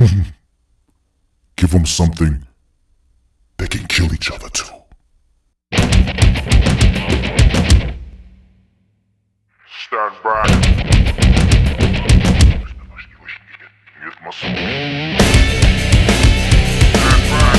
Give them something they can kill each other to. Stand back. Get my soul. Stand back.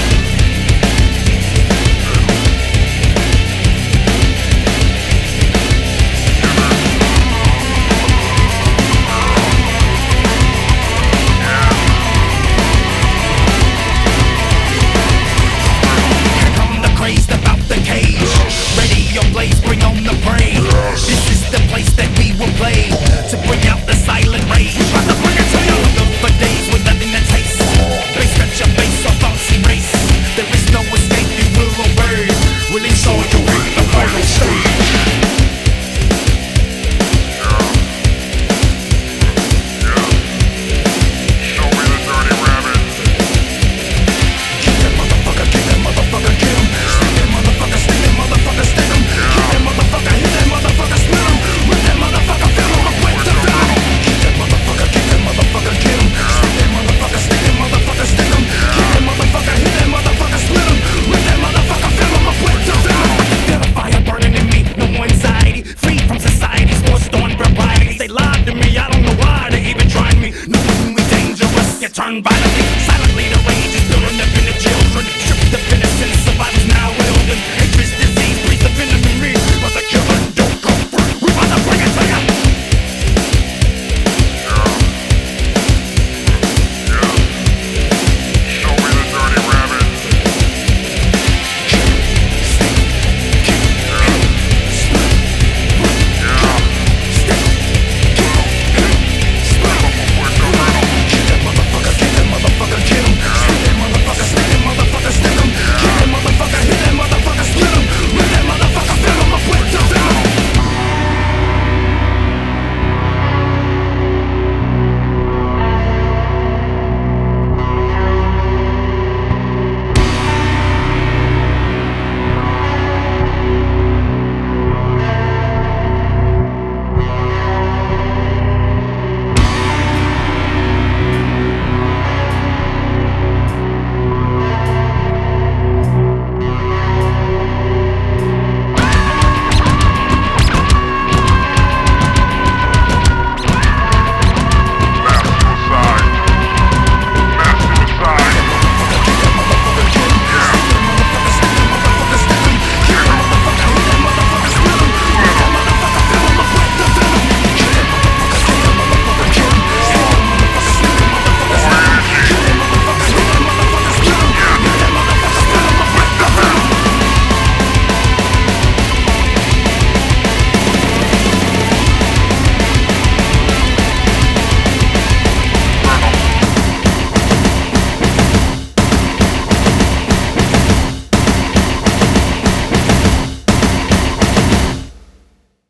Bring on the praise. This is the place that we will play to bring out the silent rage. About to bring it to you. Look for days with nothing to taste. Bass got your face off bouncy race. There is no escape, you will obey. Release all your weight, the final stage. Turn violently, silently.